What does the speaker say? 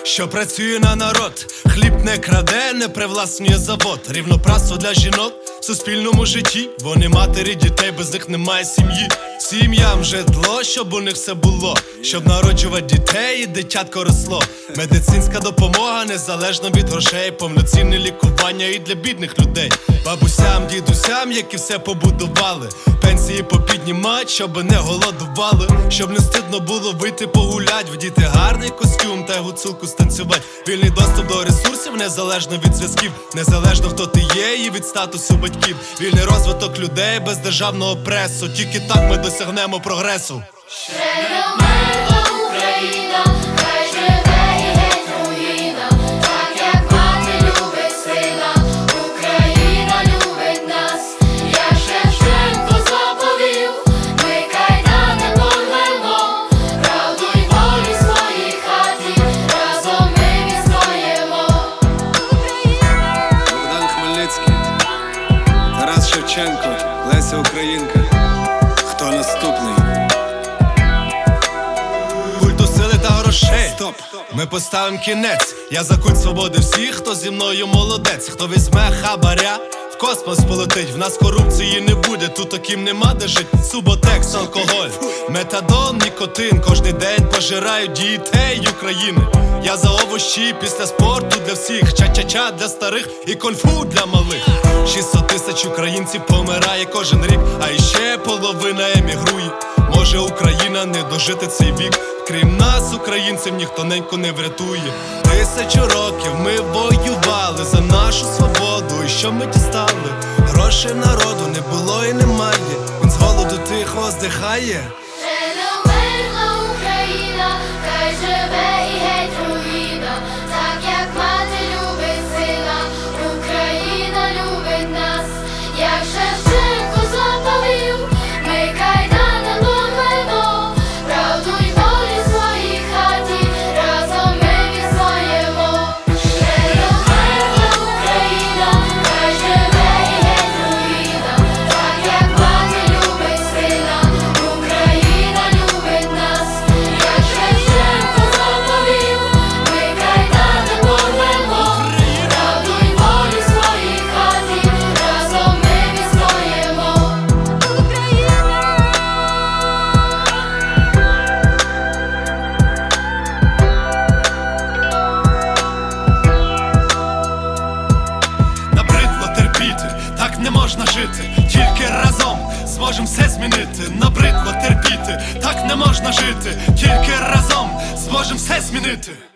що працює на народ, хліб не краде, не привласнює завод. Рівноправство для жінок в суспільному житті. Вони матері дітей, без них немає сім'ї. Сім'ям житло, щоб у них все було, щоб народжувати дітей і дитятко росло. Медицинська допомога незалежно від грошей, повноцінне лікування і для бідних людей. Бабусям, дідусям, які все побудували, пенсії попіднімать, щоб не голодували, щоб не стидно було вийти погулять, вдіти гарний костюм та гуцулку станцювать. Вільний доступ до ресурсів незалежно від зв'язків, незалежно хто ти є і від статусу батьків. Вільний розвиток людей без державного пресу, тільки так ми досягнемо прогресу. Ще не вмерла Україна, хай живе і геть руїна, так як мати любить сина, Україна любить нас. Як Шевченко заповів, ми кайдани порвемо, правду й волю в своїй хаті, разом ми відстоїмо. Богдан Хмельницький, Тарас Шевченко, Леся Українка. Хто наступний? Культу сили та грошей. Стоп! Ми поставим кінець. Я за культ свободи всіх, хто зі мною молодець. Хто візьме хабаря, в космос полетить. В нас корупції не буде, тут таким нема де жить. Суботекс, алкоголь, метадон, нікотин. Кожний день пожирають дітей України. Я за овощі після спорту для всіх, ча-ча-ча для старих і конфу для малих. 600 тисяч українців помирає кожен рік, а іще половина емігрує. Може Україна не дожити цей вік. Крім нас, українців, ніхто неньку не врятує. 1000 років ми воювали за нашу свободу. І що ми дістали? Грошей народу не було і немає. Він з голоду тихо здихає. Ще не вмерла Україна, хай живе і геть руїна, так як мати любить сина, Україна любить нас. Як Шевченко заповів, ми кайдани порвемо, правду й волю в своїй хаті, разом ми відстоїмо. Ще не вмерла Україна, хай живе і геть руїна, так як мати любить сина, Україна любить нас. Як Шевченко заповів, ми кайдани порвемо, правду й волю в своїй хаті, разом ми відстоїмо. Набридло терпіти, так не можна жити. Тільки разом зможем все змінити. Набридло терпіти, так не можна жити. Тільки разом зможем все змінити.